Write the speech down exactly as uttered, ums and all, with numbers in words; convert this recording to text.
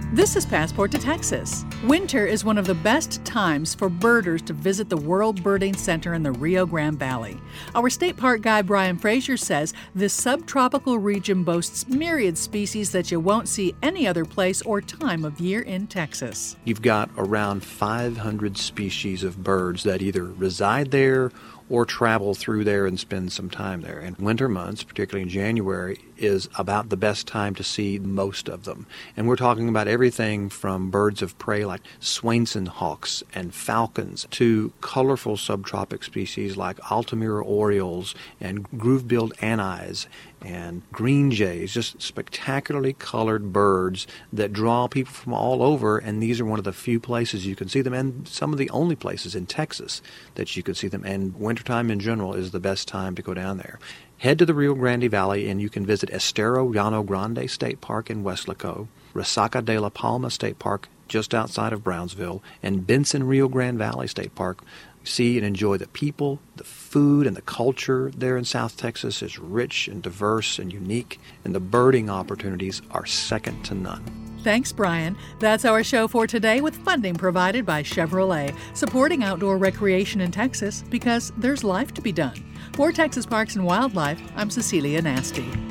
This is Passport to Texas. Winter is one of the best times for birders to visit the World Birding Center in the Rio Grande Valley. Our state park guide Brian Frazier says this subtropical region boasts myriad species that you won't see any other place or time of year in Texas. You've got around five hundred species of birds that either reside there or travel through there and spend some time there. And winter months, particularly in January, is about the best time to see most of them. And we're talking about everything from birds of prey like Swainson hawks and falcons to colorful subtropic species like Altamira orioles and groove-billed anise and green jays, just spectacularly colored birds that draw people from all over, and these are one of the few places you can see them, and some of the only places in Texas that you can see them, and wintertime in general is the best time to go down there. Head to the Rio Grande Valley and you can visit Estero Llano Grande State Park in Weslaco, Resaca de la Palma State Park just outside of Brownsville, and Benson Rio Grande Valley State Park. See and enjoy the people, the food, and the culture there in South Texas is rich and diverse and unique, and the birding opportunities are second to none. Thanks, Brian. That's our show for today, with funding provided by Chevrolet, supporting outdoor recreation in Texas because there's life to be done. For Texas Parks and Wildlife, I'm Cecilia Nasty.